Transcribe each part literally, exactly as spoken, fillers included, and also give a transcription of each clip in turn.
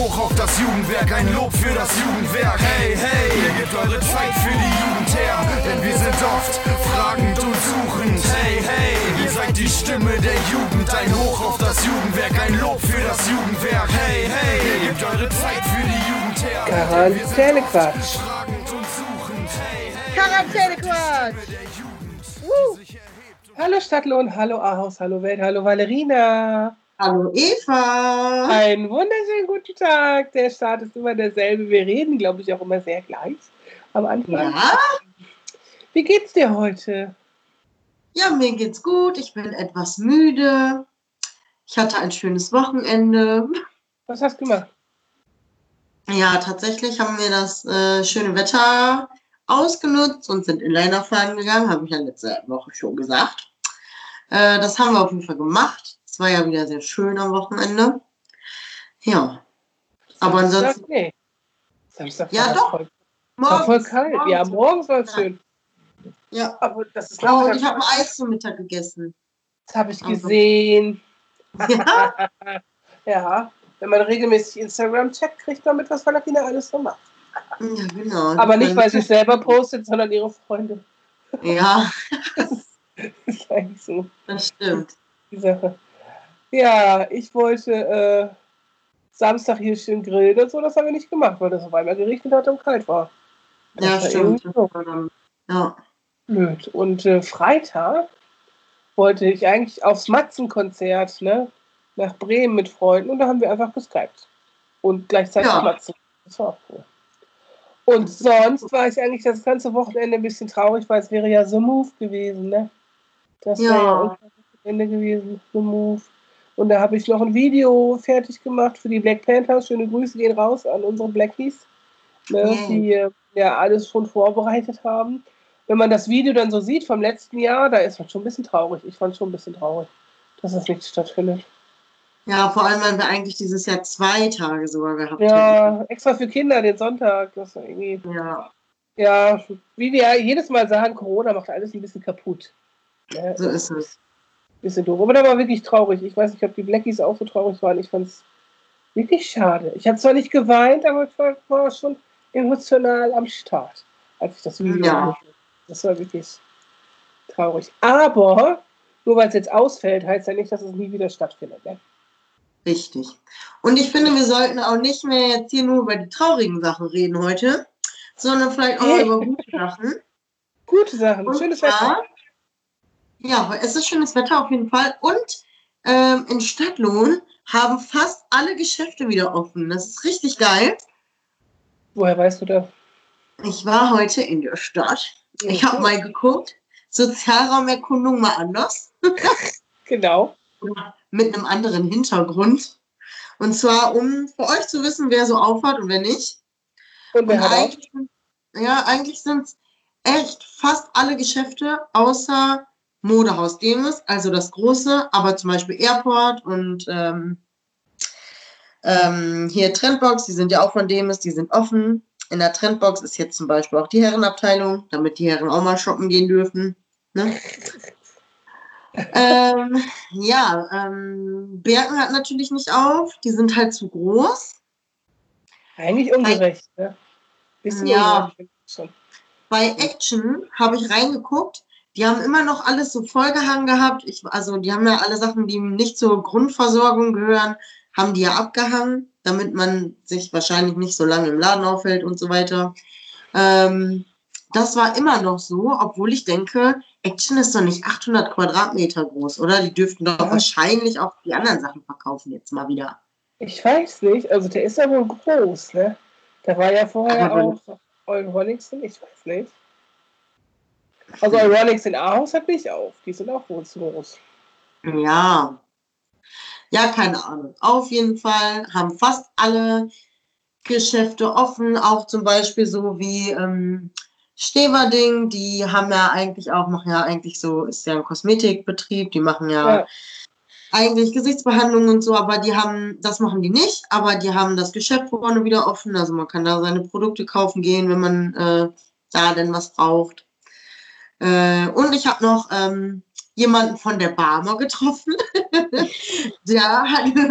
hoch auf das Jugendwerk, ein Lob für das Jugendwerk. Hey, hey, ihr gebt eure Zeit für die Jugend her, denn wir sind oft fragend und suchend. Hey, hey, ihr seid die Stimme der Jugend, ein Hoch auf das Jugendwerk, ein Lob für das Jugendwerk. Hey, hey, ihr gebt eure Zeit für die Jugend her. Quarantänequatsch. Quarantänequatsch. Uh. Hallo Stadtlohn, hallo Ahaus, hallo Welt, hallo Valerina. Hallo Eva. Einen wunderschönen guten Tag. Der Start ist immer derselbe. Wir reden, glaube ich, auch immer sehr gleich am Anfang. Ja. Wie geht's dir heute? Ja, mir geht's gut. Ich bin etwas müde. Ich hatte ein schönes Wochenende. Was hast du gemacht? Ja, tatsächlich haben wir das äh, schöne Wetter ausgenutzt und sind Inliner fahren gegangen. Habe ich ja letzte Woche schon gesagt. Äh, das haben wir auf jeden Fall gemacht. Es war ja wieder sehr schön am Wochenende. Ja. Aber ansonsten. Nee. Samstag ja, war doch. Voll, morgens, war voll kalt. Morgens. Ja, morgens war es ja. schön. Ja. Aber das ist oh, und ich habe ein Eis zum Mittag gegessen. Das habe ich gesehen. Ja. Ja. Wenn man regelmäßig Instagram checkt, kriegt man mit, was Valerina alles so macht. Ja, genau. Aber nicht, weil sie es selber postet, sondern ihre Freunde. Ja. Das ist, das ist eigentlich so. Das stimmt. Die Sache. Ja, ich wollte äh, Samstag hier schön grillen und so, das haben wir nicht gemacht, weil das auf einmal geregnet hat und kalt war. Das ja, war stimmt. So. Ja. Blöd. Und äh, Freitag wollte ich eigentlich aufs Matzen-Konzert, ne, nach Bremen mit Freunden und da haben wir einfach geskypt. Und gleichzeitig Ja. Matzen. Das war auch cool. Und sonst war ich eigentlich das ganze Wochenende ein bisschen traurig, weil es wäre ja The Move gewesen, ne? Das wäre ja, ja unser Wochenende gewesen, The Move. Und da habe ich noch ein Video fertig gemacht für die Black Panthers. Schöne Grüße gehen raus an unsere Blackies, ne, yeah. die ja alles schon vorbereitet haben. Wenn man das Video dann so sieht vom letzten Jahr, da ist man schon ein bisschen traurig. Ich fand schon ein bisschen traurig, dass das nicht stattfindet. Ja, vor allem, weil wir eigentlich dieses Jahr zwei Tage sogar gehabt haben. Ja, hätten. Extra für Kinder den Sonntag. Das war irgendwie. Ja. Ja, wie wir jedes Mal sagen, Corona macht alles ein bisschen kaputt. Ja, so ist es. Bisschen doof. Aber da war wirklich traurig. Ich weiß nicht, ob die Blackies auch so traurig waren. Ich fand es wirklich schade. Ich habe zwar nicht geweint, aber ich war, war schon emotional am Start, als ich das Video ja. gemacht habe. Das war wirklich traurig. Aber nur weil es jetzt ausfällt, heißt ja nicht, dass es nie wieder stattfindet. Ne? Richtig. Und ich finde, wir sollten auch nicht mehr jetzt hier nur über die traurigen Sachen reden heute, sondern vielleicht auch über gute Sachen. Gute Sachen, und schönes Wetter. Ja, es ist schönes Wetter auf jeden Fall. Und ähm, in Stadtlohn haben fast alle Geschäfte wieder offen. Das ist richtig geil. Woher weißt du das? Ich war heute in der Stadt. Okay. Ich habe mal geguckt. Sozialraumerkundung mal anders. Genau. Mit einem anderen Hintergrund. Und zwar, um für euch zu wissen, wer so aufhat und wer nicht. Und, wer und eigentlich, ja, eigentlich sind es echt fast alle Geschäfte außer Modehaus Demis, also das große, aber zum Beispiel Airport und ähm, ähm, hier Trendbox, die sind ja auch von Demis, die sind offen. In der Trendbox ist jetzt zum Beispiel auch die Herrenabteilung, damit die Herren auch mal shoppen gehen dürfen. Ne? ähm, ja, ähm, Berken hat natürlich nicht auf, die sind halt zu groß. Eigentlich ungerecht, ne? Bisschen ja. Ungerecht. Bei Action habe ich reingeguckt, die haben immer noch alles so vollgehangen gehabt. Ich, also die haben ja alle Sachen, die nicht zur Grundversorgung gehören, haben die ja abgehangen, damit man sich wahrscheinlich nicht so lange im Laden aufhält und so weiter. Ähm, das war immer noch so, obwohl ich denke, Action ist doch nicht achthundert Quadratmeter groß, oder? Die dürften doch ja. wahrscheinlich auch die anderen Sachen verkaufen jetzt mal wieder. Ich weiß nicht, also der ist ja wohl groß, ne? Der war ja vorher aber auch Euronics, ich weiß nicht. Also Euronics in Ahaus hat nicht auf, die sind auch wohl zu groß. Ja. Ja, keine Ahnung. Auf jeden Fall haben fast alle Geschäfte offen, auch zum Beispiel so wie ähm, Steverding, die haben ja eigentlich auch, machen ja eigentlich so, ist ja ein Kosmetikbetrieb, die machen ja, ja. eigentlich Gesichtsbehandlungen und so, aber die haben, das machen die nicht, aber die haben das Geschäft vorne wieder offen, also man kann da seine Produkte kaufen gehen, wenn man äh, da denn was braucht. Äh, und ich habe noch ähm, jemanden von der Barmer getroffen, der hat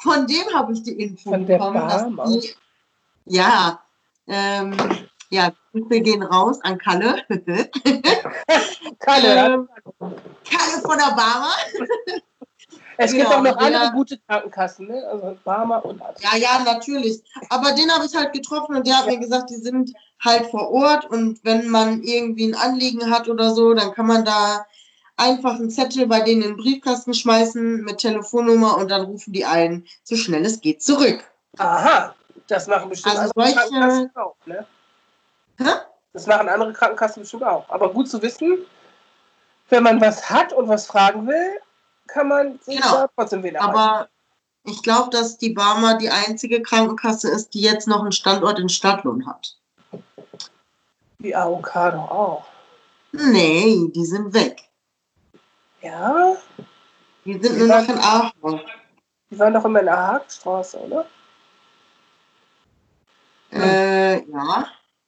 von dem habe ich die Info Von der bekommen, dass Barmer? die, ja, ähm, ja, wir gehen raus an Kalle. Kalle, ähm, Kalle von der Barmer. es gibt Genau, auch noch der- andere gute Krankenkassen, ne? Also Barmer und Arzt. Ja, ja, natürlich. Aber den habe ich halt getroffen und der hat mir gesagt, die sind halt vor Ort und wenn man irgendwie ein Anliegen hat oder so, dann kann man da einfach einen Zettel bei denen in den Briefkasten schmeißen mit Telefonnummer und dann rufen die einen so schnell es geht zurück. Aha, das machen bestimmt Also andere solche- Krankenkassen auch, ne? Hä? Das machen andere Krankenkassen bestimmt auch. Aber gut zu wissen, wenn man was hat und was fragen will, kann man sich Genau. da trotzdem wen erreichen. Aber ich glaube, dass die Barmer die einzige Krankenkasse ist, die jetzt noch einen Standort in Stadtlohn hat. Die A O K doch auch. Nee, die sind weg. Ja, Die sind Die nur waren- noch in Aachen. die waren doch immer in der Haagstraße, oder? Äh, ja.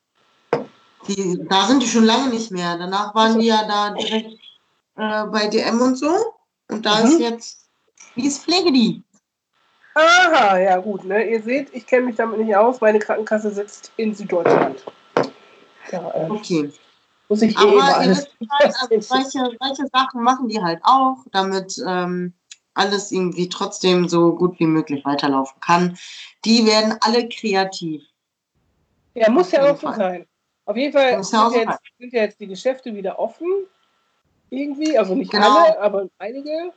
Die, da sind die schon lange nicht mehr. Danach waren die ja da direkt äh, bei D M und so. Und da Mhm. ist jetzt, wie ist Pflegedienst? Aha, ja gut, ne? Ihr seht, ich kenne mich damit nicht aus. Meine Krankenkasse sitzt in Süddeutschland. Ja, äh, Okay. muss ich eh Aber immer ihr alles. wisst halt, also solche, solche Sachen machen die halt auch, damit ähm, alles irgendwie trotzdem so gut wie möglich weiterlaufen kann. Die werden alle kreativ. Ja, muss Auf ja jeden auch so Fall. sein. Auf jeden Fall Muss sind ja ja, auch so jetzt, sind ja jetzt die Geschäfte wieder offen. Irgendwie, also nicht Genau. alle, aber einige.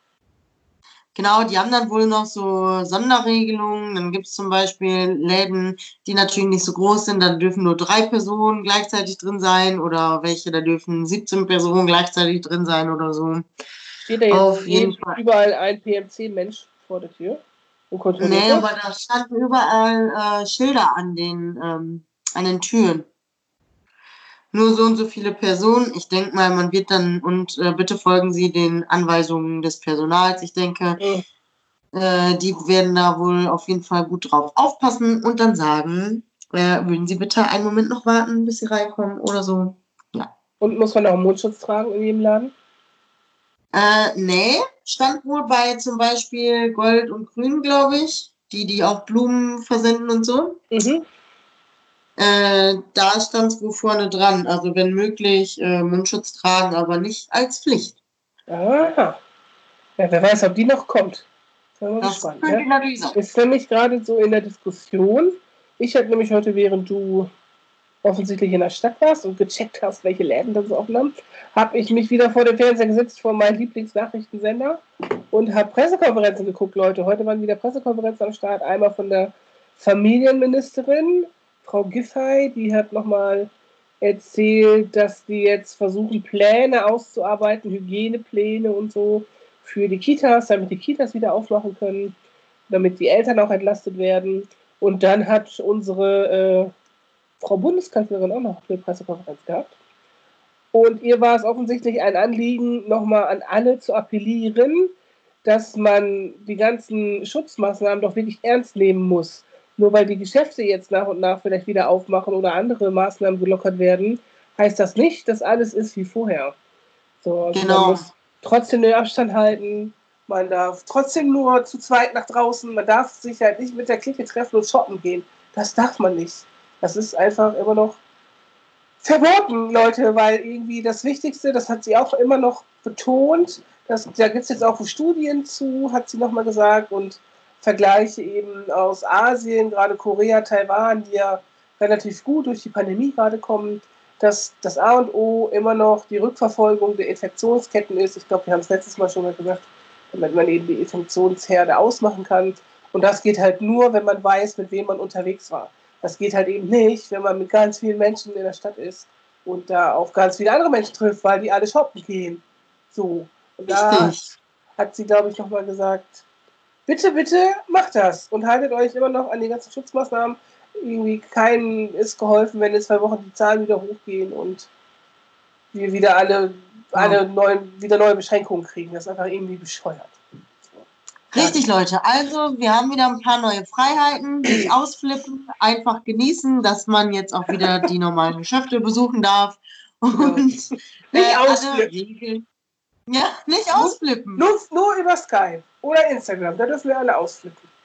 Genau, die haben dann wohl noch so Sonderregelungen. Dann gibt es zum Beispiel Läden, die natürlich nicht so groß sind. Da dürfen nur drei Personen gleichzeitig drin sein oder welche, da dürfen siebzehn Personen gleichzeitig drin sein oder so. Steht da jetzt Auf jeden jeden- Fall. überall ein P M C-Mensch vor der Tür und kontrolliert Nee, das? aber da standen überall äh, Schilder an den, ähm, an den Türen. Nur so und so viele Personen. Ich denke mal, man wird dann, und äh, bitte folgen Sie den Anweisungen des Personals. Ich denke, Mhm. äh, die werden da wohl auf jeden Fall gut drauf aufpassen und dann sagen, äh, würden Sie bitte einen Moment noch warten, bis Sie reinkommen oder so. Und muss man auch einen Mundschutz tragen in jedem Laden? Äh, nee, stand wohl bei zum Beispiel Gold und Grün, glaube ich, die, die auch Blumen versenden und so. Mhm. Äh, da stand es wohl vorne dran. Also wenn möglich, äh, Mundschutz tragen, aber nicht als Pflicht. Aha. Ja, wer weiß, ob die noch kommt. Sind wir mal Das gespannt. könnte Ne? natürlich sein. Ist nämlich gerade so in der Diskussion. Ich habe nämlich heute, während du offensichtlich in der Stadt warst und gecheckt hast, welche Läden das offen haben, habe ich mich wieder vor den Fernseher gesetzt, vor meinen Lieblingsnachrichtensender und habe Pressekonferenzen geguckt, Leute. Heute waren wieder Pressekonferenzen am Start. Einmal von der Familienministerin, Frau Giffey, die hat nochmal erzählt, dass die jetzt versuchen, Pläne auszuarbeiten, Hygienepläne und so für die Kitas, damit die Kitas wieder aufmachen können, damit die Eltern auch entlastet werden. Und dann hat unsere äh, Frau Bundeskanzlerin auch noch eine Pressekonferenz gehabt. Und ihr war es offensichtlich ein Anliegen, nochmal an alle zu appellieren, dass man die ganzen Schutzmaßnahmen doch wirklich ernst nehmen muss. Nur weil die Geschäfte jetzt nach und nach vielleicht wieder aufmachen oder andere Maßnahmen gelockert werden, heißt das nicht, dass alles ist wie vorher. So, also Genau. Man muss trotzdem den Abstand halten, man darf trotzdem nur zu zweit nach draußen, man darf sich halt nicht mit der Clique treffen und shoppen gehen. Das darf man nicht. Das ist einfach immer noch verboten, Leute, weil irgendwie das Wichtigste, das hat sie auch immer noch betont, das, da gibt es jetzt auch Studien zu, hat sie nochmal gesagt, und Vergleiche eben aus Asien, gerade Korea, Taiwan, die ja relativ gut durch die Pandemie gerade kommen, dass das A und O immer noch die Rückverfolgung der Infektionsketten ist. Ich glaube, wir haben es letztes Mal schon mal gesagt, damit man eben die Infektionsherde ausmachen kann. Und das geht halt nur, wenn man weiß, mit wem man unterwegs war. Das geht halt eben nicht, wenn man mit ganz vielen Menschen in der Stadt ist und da auf ganz viele andere Menschen trifft, weil die alle shoppen gehen. So. Und da Richtig. hat sie, glaube ich, nochmal gesagt, bitte, bitte macht das und haltet euch immer noch an die ganzen Schutzmaßnahmen. Irgendwie keinem ist geholfen, wenn in zwei Wochen die Zahlen wieder hochgehen und wir wieder alle, alle neuen, wieder neue Beschränkungen kriegen. Das ist einfach irgendwie bescheuert. Richtig, Leute. Also, wir haben wieder ein paar neue Freiheiten. Nicht ausflippen, einfach genießen, dass man jetzt auch wieder die normalen Geschäfte besuchen darf. Und Nicht äh, alle ausflippen. Regeln. Ja, nicht ausflippen. Nur, nur über Skype oder Instagram, da dürfen wir alle ausflippen.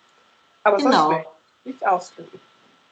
Aber sonst Genau. nicht. Nicht ausflippen.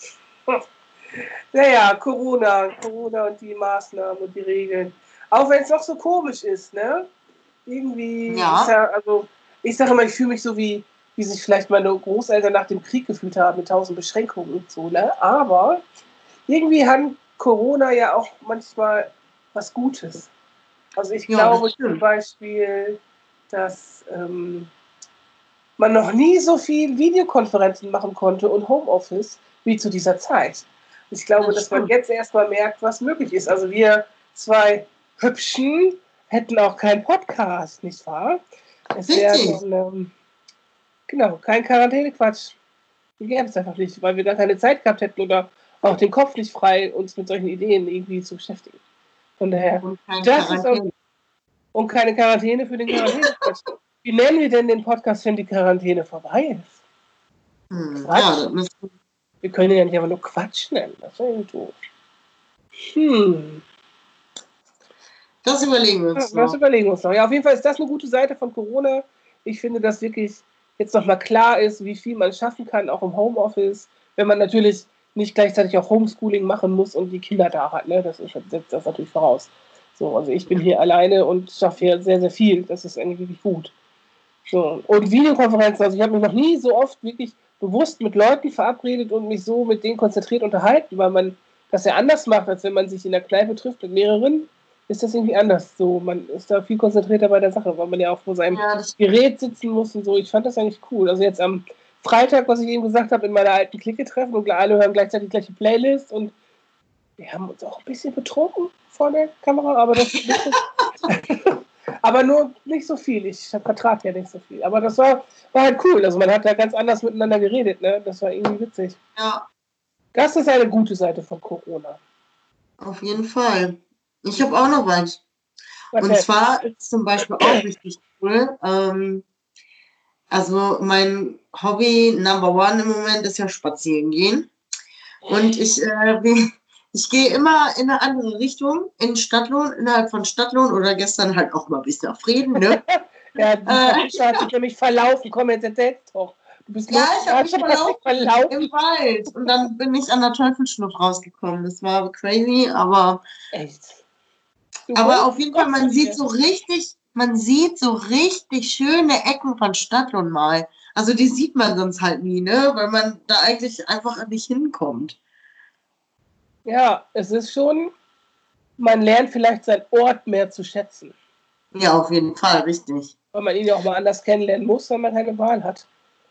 Naja, Corona, Corona und die Maßnahmen und die Regeln. Auch wenn es noch so komisch ist, ne? Irgendwie, Ja. ist ja, also, ich sage immer, ich fühle mich so wie, wie sich vielleicht meine Großeltern nach dem Krieg gefühlt haben, mit tausend Beschränkungen und so, ne? Aber irgendwie hat Corona ja auch manchmal was Gutes. Also ich Ja, das glaube zum stimmt. Beispiel, dass ähm, man noch nie so viel Videokonferenzen machen konnte und Homeoffice wie zu dieser Zeit. Ich glaube, Das dass man stimmt. jetzt erstmal merkt, was möglich ist. Also wir zwei Hübschen hätten auch keinen Podcast, nicht wahr? Es wäre Richtig. dann, ähm, genau, kein Quarantäne-Quatsch. Die gäbe es einfach nicht, weil wir da keine Zeit gehabt hätten oder auch den Kopf nicht frei, uns mit solchen Ideen irgendwie zu beschäftigen. Von daher, Und kein das ist auch, Quarantäne. und keine Quarantäne für den Quarantäne-Quatsch. Wie nennen wir denn den Podcast, wenn die Quarantäne vorbei ist? Hm, Quatsch. ja, das müssen, Wir können ihn ja nicht einfach nur Quatsch nennen. Das wäre irgendwie doof. Hm. das überlegen wir uns Das noch. überlegen wir uns noch. Ja, auf jeden Fall ist das eine gute Seite von Corona. Ich finde, dass wirklich jetzt nochmal klar ist, wie viel man schaffen kann, auch im Homeoffice, wenn man natürlich nicht gleichzeitig auch Homeschooling machen muss und die Kinder da hat. Ne? Das ist, setzt das natürlich voraus. So, also ich bin hier alleine und schaffe hier sehr, sehr viel. Das ist eigentlich wirklich gut. So. Und Videokonferenzen, also ich habe mich noch nie so oft wirklich bewusst mit Leuten verabredet und mich so mit denen konzentriert unterhalten, weil man das ja anders macht, als wenn man sich in der Kneipe trifft mit mehreren, ist das irgendwie anders. So, man ist da viel konzentrierter bei der Sache, weil man ja auch vor seinem Ja, das Gerät sitzen muss und so. Ich fand das eigentlich cool. Also jetzt am Freitag, was ich eben gesagt habe, in meiner alten Clique treffen und alle hören gleichzeitig die gleiche Playlist und wir haben uns auch ein bisschen betrunken vor der Kamera, aber das aber nur nicht so viel. Ich vertrag ja nicht so viel. Aber das war, war halt cool. Also man hat da ganz anders miteinander geredet, ne? Das war irgendwie witzig. ja, Das ist eine gute Seite von Corona. auf jeden Fall. Ich habe auch noch was. Was Und denn? zwar ist zum Beispiel auch richtig cool. Ähm, also mein Hobby Number One im Moment ist ja spazieren gehen. Und ich, äh, wie- ich gehe immer in eine andere Richtung, in Stadtlohn, innerhalb von Stadtlohn oder gestern halt auch mal bis nach Frieden, ne? Ja, die Äh, Patricia hat sich nämlich verlaufen. Komm, jetzt erzähl's doch. Du bist Ja, los, ich hab mich hast dich verlaufen. Im Wald. Und dann bin ich an der Teufelsschnupf rausgekommen. Das war crazy, aber, Echt. Du aber wohnst auf jeden Fall, doch man hier. sieht so richtig, man sieht so richtig schöne Ecken von Stadtlohn mal. Also die sieht man sonst halt nie, ne? Weil man da eigentlich einfach nicht hinkommt. Ja, es ist schon, man lernt vielleicht seinen Ort mehr zu schätzen. Ja, auf jeden Fall, richtig. Weil man ihn ja auch mal anders kennenlernen muss, wenn man keine Wahl hat.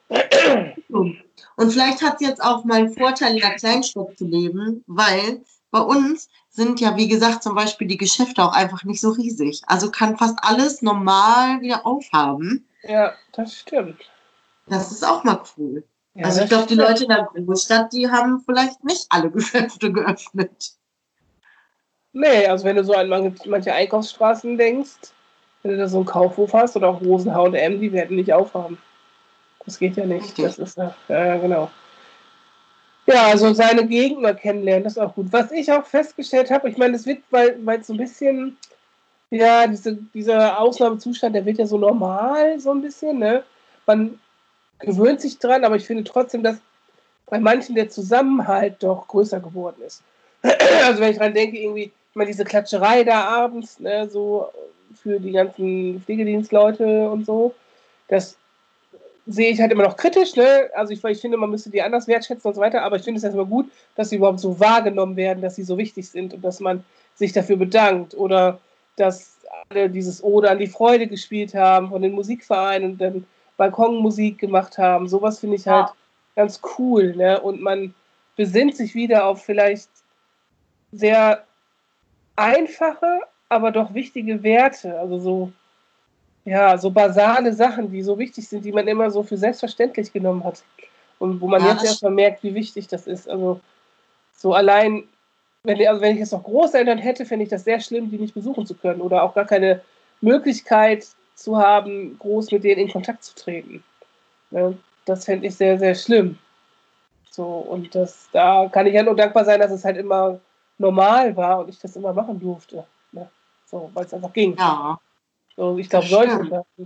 Und vielleicht hat es jetzt auch mal einen Vorteil, in der Kleinstadt zu leben, weil bei uns sind ja, wie gesagt, zum Beispiel die Geschäfte auch einfach nicht so riesig. Also kann fast alles normal wieder aufhaben. Ja, das stimmt. Das ist auch mal cool. Ja, also ich das glaube, die stimmt. Leute in der Großstadt, die haben vielleicht nicht alle Geschäfte geöffnet. Nee, also wenn du so an manche, manche Einkaufsstraßen denkst, wenn du da so einen Kaufhof hast oder auch Rosen, H und M, die werden nicht aufhaben. Das geht ja nicht. Richtig. Das ist ja, ja, genau. Ja, also seine Gegend mal kennenlernen, das ist auch gut. Was ich auch festgestellt habe, ich meine, das wird, weil weil es so ein bisschen, ja, diese, dieser Ausnahmezustand, der wird ja so normal, so ein bisschen, ne? Man gewöhnt sich dran, aber ich finde trotzdem, dass bei manchen der Zusammenhalt doch größer geworden ist. Also wenn ich dran denke, irgendwie, ich meine, diese Klatscherei da abends, ne, so für die ganzen Pflegedienstleute und so, das sehe ich halt immer noch kritisch, ne? Also ich, ich finde, man müsste die anders wertschätzen und so weiter, aber ich finde es erstmal gut, dass sie überhaupt so wahrgenommen werden, dass sie so wichtig sind und dass man sich dafür bedankt oder dass alle dieses Ode an die Freude gespielt haben von den Musikvereinen und dann Balkonmusik gemacht haben. Sowas finde ich halt Ja. ganz cool, ne? Und man besinnt sich wieder auf vielleicht sehr einfache, aber doch wichtige Werte. Also so, ja, so basale Sachen, die so wichtig sind, die man immer so für selbstverständlich genommen hat. Und wo man Ja, jetzt das erstmal merkt, wie wichtig das ist. Also so allein, wenn, also wenn ich jetzt noch Großeltern hätte, fände ich das sehr schlimm, die nicht besuchen zu können oder auch gar keine Möglichkeit zu haben, groß mit denen in Kontakt zu treten. Ne? Das fände ich sehr, sehr schlimm. So, und das, da kann ich ja nur dankbar sein, dass es halt immer normal war und ich das immer machen durfte. Ne? So, weil es einfach ging. Ja, So, ich das glaube, solche stimmt. Sachen.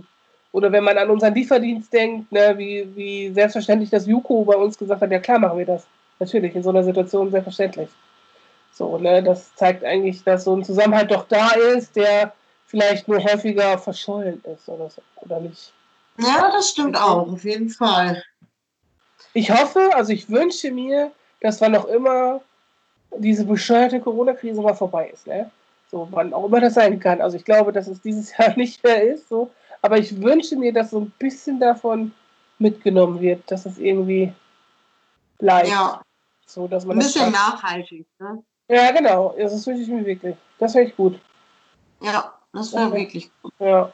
Oder wenn man an unseren Lieferdienst denkt, ne, wie, wie selbstverständlich das Juko bei uns gesagt hat, ja klar machen wir das. Natürlich, in so einer Situation selbstverständlich. So, ne, das zeigt eigentlich, dass so ein Zusammenhalt doch da ist, der vielleicht nur häufiger verschollen ist oder so, oder nicht. Ja, das stimmt auch, auf jeden Fall. Ich hoffe, also ich wünsche mir, dass wann auch immer diese bescheuerte Corona-Krise mal vorbei ist, ne? So, wann auch immer das sein kann. Also ich glaube, dass es dieses Jahr nicht mehr ist, so. Aber ich wünsche mir, dass so ein bisschen davon mitgenommen wird, dass es irgendwie bleibt. Ja, So, dass man ein das bisschen schafft. nachhaltig, ne? Ja, genau. Das wünsche ich mir wirklich. Das wäre echt gut. Ja, das wäre wirklich gut. Ja.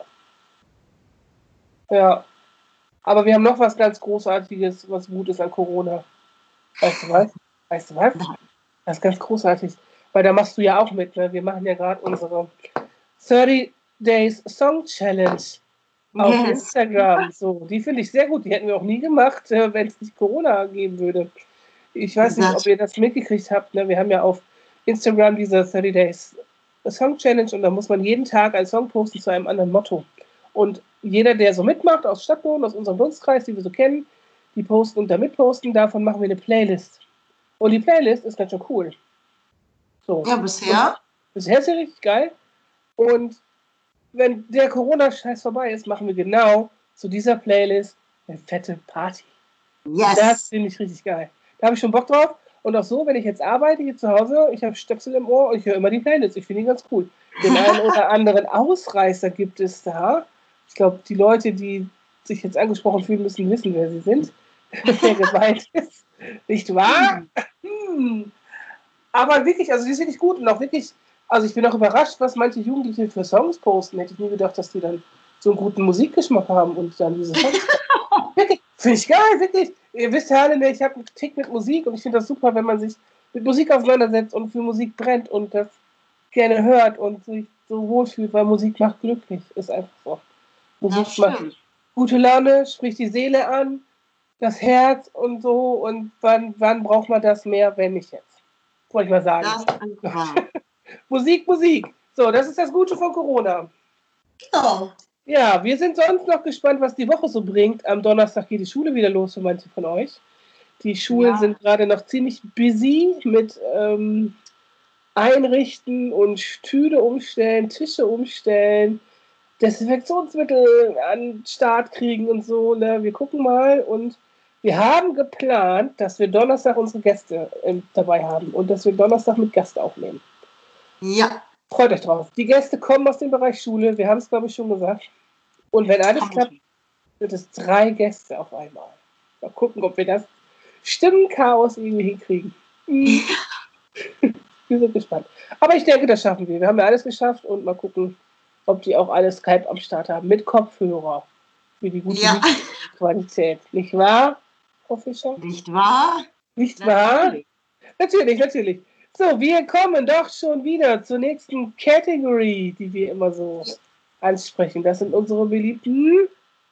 Ja. Aber wir haben noch was ganz Großartiges, was gut ist an Corona. Weißt du was? Weißt du was? Das ist ganz großartig. Weil da machst du ja auch mit, ne? Wir machen ja gerade unsere thirty Days Song Challenge auf Yes. Instagram. So, die finde ich sehr gut. Die hätten wir auch nie gemacht, äh, wenn es nicht Corona geben würde. Ich weiß nicht, ob ihr das mitgekriegt habt. Ne? Wir haben ja auf Instagram diese thirty Days Song Challenge und da muss man jeden Tag einen Song posten zu einem anderen Motto. Und jeder, der so mitmacht, aus Stadtlohn, aus unserem Dunstkreis, die wir so kennen, die posten und da mitposten, davon machen wir eine Playlist. Und die Playlist ist ganz schön cool. So. Ja, bisher. Und bisher ist sie richtig geil. Und wenn der Corona-Scheiß vorbei ist, machen wir genau zu dieser Playlist eine fette Party. Yes. Das finde ich richtig geil. Da habe ich schon Bock drauf. Und auch so, wenn ich jetzt arbeite hier zu Hause, ich habe Stöpsel im Ohr und ich höre immer die Playlist. Ich finde die ganz cool. Den einen oder anderen Ausreißer gibt es da. Ich glaube, die Leute, die sich jetzt angesprochen fühlen, müssen wissen, wer sie sind. Wer gemeint ist. Nicht wahr? Hm. Aber wirklich, also die ist wirklich gut und auch wirklich, also ich bin auch überrascht, was manche Jugendliche für Songs posten. Hätte ich nie gedacht, dass die dann so einen guten Musikgeschmack haben und dann diese Songs wirklich, finde ich geil, wirklich. Ihr wisst ja alle, ich habe einen Tick mit Musik und ich finde das super, wenn man sich mit Musik auseinandersetzt und für Musik brennt und das gerne hört und sich so wohlfühlt, weil Musik macht glücklich. Ist einfach so. Musik macht gute Laune, spricht die Seele an, das Herz und so. Und wann, wann braucht man das mehr, wenn nicht jetzt? Wollte ich mal sagen. Das ist Musik, Musik. So, das ist das Gute von Corona. Genau. Ja, wir sind sonst noch gespannt, was die Woche so bringt. Am Donnerstag geht die Schule wieder los für manche von euch. Die Schulen Ja. sind gerade noch ziemlich busy mit ähm, Einrichten und Stühle umstellen, Tische umstellen, Desinfektionsmittel an den Start kriegen und so. Ne? Wir gucken mal und wir haben geplant, dass wir Donnerstag unsere Gäste äh, dabei haben und dass wir Donnerstag mit Gast aufnehmen. Ja. Freut euch drauf. Die Gäste kommen aus dem Bereich Schule, wir haben es, glaube ich, schon gesagt. Und wenn alles klappt, wird es drei Gäste auf einmal. Mal gucken, ob wir das Stimmenchaos irgendwie hinkriegen. Wir sind gespannt. Aber ich denke, das schaffen wir. Wir haben ja alles geschafft und mal gucken, ob die auch alle Skype am Start haben. Mit Kopfhörer. Für die gute Ja. Qualität. Nicht wahr, Frau Fischer? Nicht wahr? Nicht wahr? Natürlich, natürlich. So, wir kommen doch schon wieder zur nächsten Category, die wir immer so ansprechen. Das sind unsere beliebten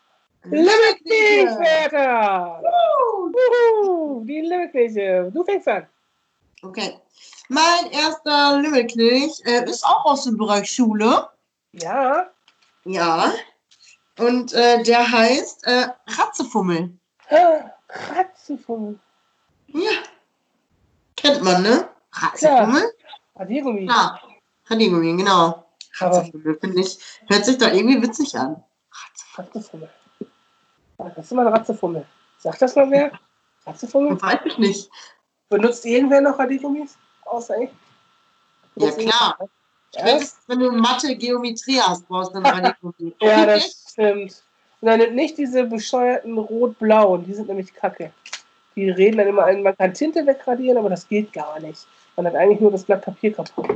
Limmerknecht-Wörter. Uh, die Limmerknechte. Du fängst an. Okay. Mein erster Limmerknecht äh, ist auch aus dem Bereich Schule. Ja. Ja. Und äh, der heißt äh, Ratzefummel. Ratzefummel. Ja. Kennt man, ne? Ratzefummel? Radiergummi. Ja. Radiergummi, genau. Aber Ratzefummel, finde ich. Hört sich doch irgendwie witzig an. Ratzefummel. Das ist immer ein Ratzefummel. Sagt das mal wer? Ratzefummel? Weiß ich nicht. Benutzt irgendwer noch Radiergummis? Außer ich? Ja, klar. Spätestens, wenn du Mathe, Geometrie hast, brauchst du ein Radiergummi. Ja, das stimmt. Und dann nicht diese bescheuerten rot-blauen, die sind nämlich kacke. Die reden dann immer ein, man kann Tinte wegradieren, aber das geht gar nicht. Man hat eigentlich nur das Blatt Papier kaputt.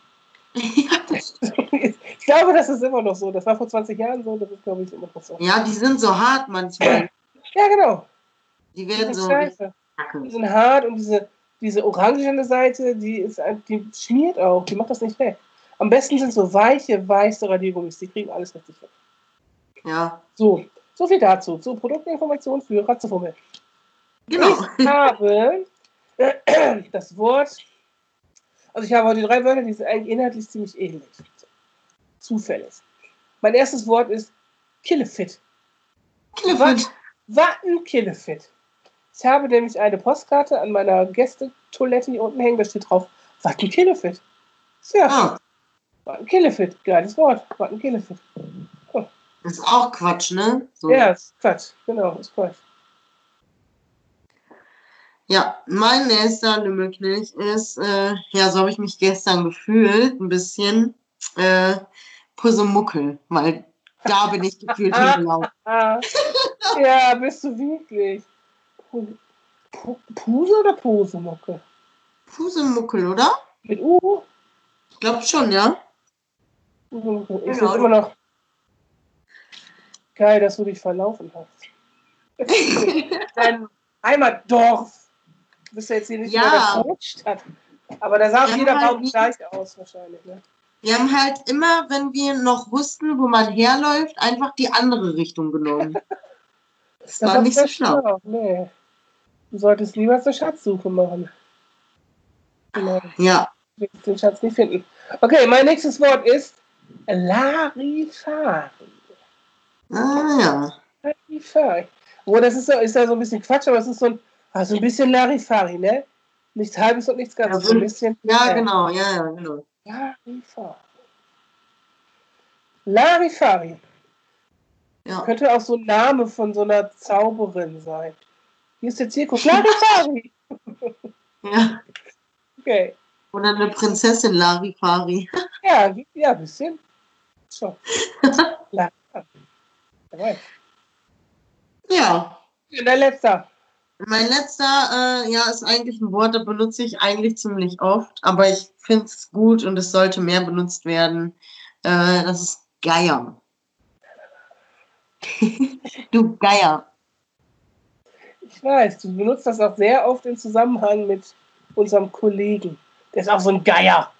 Ich glaube, das ist immer noch so. Das war vor zwanzig Jahren so, das ist, glaube ich, immer noch so. Ja, die sind so hart manchmal. Ja, genau. Die werden so. Scheiße. Die sind hart und diese, diese orangene Seite, die, ist, die schmiert auch, die macht das nicht weg. Am besten sind so weiche, weiße Radiergummis, die kriegen alles richtig weg. Ja. So, so viel dazu. Zur Produktinformation für Ratzefummel. Genau. Ich habe äh, das Wort, also ich habe heute drei Wörter, die sind eigentlich inhaltlich ziemlich ähnlich. Zufällig. Mein erstes Wort ist Killefit. Killefit. Watten-Killefit. Ich habe nämlich eine Postkarte an meiner Gästetoilette hier unten hängen, da steht drauf Watten-Killefit. Ja, Ah, Watten-Killefit, geiles Wort. Watten-Killefit. Oh. das ist auch Quatsch, ne? So. Ja, ist Quatsch. Genau, ist Quatsch. Ja, mein nächster Lümmelknilch ist, äh, ja, so habe ich mich gestern gefühlt, ein bisschen, äh, Pussemuckel, weil da bin ich gefühlt hingelaufen. Ah, ja, bist du wirklich. Pu- Pu- Puse oder Posemucke? Pussemuckel, oder? Mit U? Ich glaube schon, ja. Pusemucke. Ich Genau. finde immer noch geil, dass du dich verlaufen hast. Dein Heimatdorf. Du bist ja jetzt hier nicht Ja. mehr in der Großstadt. Aber da sah Ja, jeder halt Baum wie- gleich aus wahrscheinlich. Ne? Wir haben halt immer, wenn wir noch wussten, wo man herläuft, einfach die andere Richtung genommen. Das war ist nicht so sehr schlau. Nee. Du solltest lieber zur Schatzsuche machen. Genau. Ja, Du wirst den Schatz nicht finden. Okay, mein nächstes Wort ist Larifari. ah ja. Larifari. Oh, das ist, so, ist ja so ein bisschen Quatsch, aber es ist so ein, also ein bisschen Larifari, ne? Nichts Halbes und nichts Ja, Ganzes. So ein bisschen. Ja, äh, genau, ja, ja, genau. Larifari. Larifari. Ja. Könnte auch so ein Name von so einer Zauberin sein. Hier ist der Zirkus. Larifari. Ja. Okay. Oder eine Prinzessin Larifari. Ja, ja, ein bisschen. So. Larifari. Jawohl. Ja. Und der letzte. Mein letzter, äh, ja, ist eigentlich ein Wort, das benutze ich eigentlich ziemlich oft, aber ich finde es gut und es sollte mehr benutzt werden. Äh, das ist Geier. Du Geier. Ich weiß, du benutzt das auch sehr oft im Zusammenhang mit unserem Kollegen. Der ist auch so ein Geier.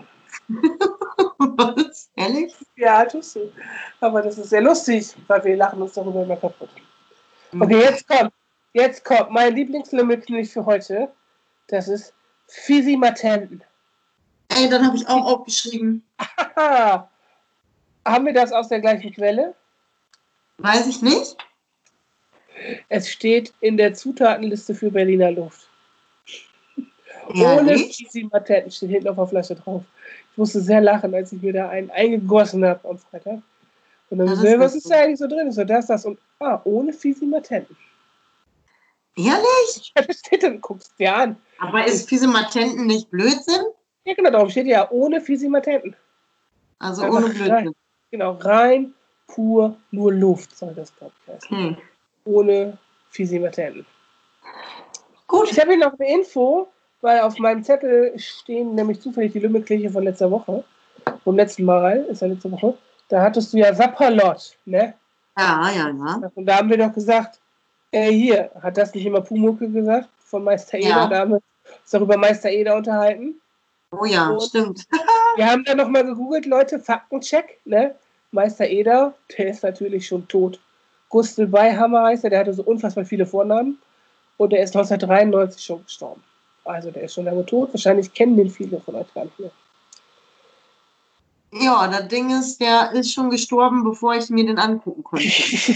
Was? Ehrlich? Ja, tust du. Aber das ist sehr lustig, weil wir lachen uns darüber immer kaputt. Okay, jetzt kommt. Jetzt kommt mein Lieblingslümmelknilch für heute. Das ist Fisimatenten. Ey, dann habe ich auch aufgeschrieben. Haha. Haben wir das aus der gleichen Quelle? Weiß ich nicht. Es steht in der Zutatenliste für Berliner Luft. Ja, Ohne nicht? Fisimatenten steht hinten auf der Flasche drauf. Ich musste sehr lachen, als ich mir da einen eingegossen habe am Freitag. Und dann Ja, so, das ist was ist gut. da eigentlich so drin? Ich so, das, das und ah, ohne Fisimatenten. Ehrlich? Ja, das steht dann, guckst dir an. Aber ist Fisimatenten nicht Blödsinn? Ja, genau, darum steht ja ohne Fisimatenten. Also Einfach ohne Blödsinn. rein. Genau, rein, pur, nur Luft soll das, glaube ich, heißen. Hm. Ohne Fisimatenten. Gut. Ich habe hier noch eine Info, weil auf meinem Zettel stehen nämlich zufällig die Lümmelkirche von letzter Woche. Vom letzten Mal, ist ja letzte Woche. Da hattest du ja Sapperlot, ne? Ja, ja, ja. Und da haben wir doch gesagt, äh, hier, hat das nicht immer Pumucke gesagt, von Meister Eder? Ja. Da haben wir uns darüber Meister Eder unterhalten. Oh ja, Und- stimmt. Wir haben dann nochmal gegoogelt, Leute, Faktencheck, ne? Meister Eder, der ist natürlich schon tot. Gustl Beihammer heißt er, der hatte so unfassbar viele Vornamen. Und der ist neunzehnhundertdreiundneunzig schon gestorben. Also der ist schon lange tot. Wahrscheinlich kennen den viele von euch gar nicht mehr. Ja, das Ding ist, der ist schon gestorben, bevor ich mir den angucken konnte.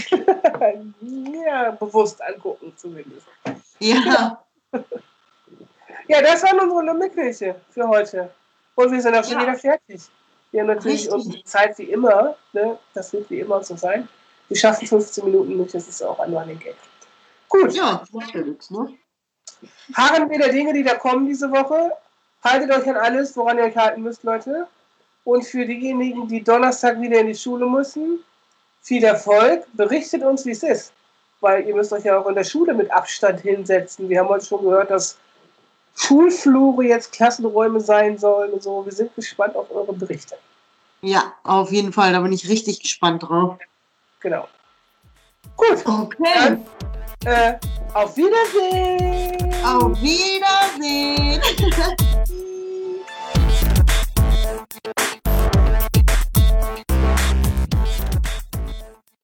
Ja, bewusst angucken zumindest. Ja, Ja, das waren unsere Lümmelkirche für heute. Und wir sind auch schon Ja. wieder fertig. Wir haben natürlich Richtig. unsere Zeit wie immer. Ne? Das wird wie immer so sein. Wir schaffen fünfzehn Minuten nicht, das ist auch ein Running Gag. Gut, ja, natürlich, ne? harren wir der Dinge, die da kommen diese Woche. Haltet euch an alles, woran ihr euch halten müsst, Leute. Und für diejenigen, die Donnerstag wieder in die Schule müssen, viel Erfolg. Berichtet uns, wie es ist. Weil ihr müsst euch ja auch in der Schule mit Abstand hinsetzen. Wir haben heute schon gehört, dass Schulflure jetzt Klassenräume sein sollen und so. Wir sind gespannt auf eure Berichte. Ja, auf jeden Fall, da bin ich richtig gespannt drauf. Genau. Gut, Okay, äh, auf Wiedersehen! auf Wiedersehen.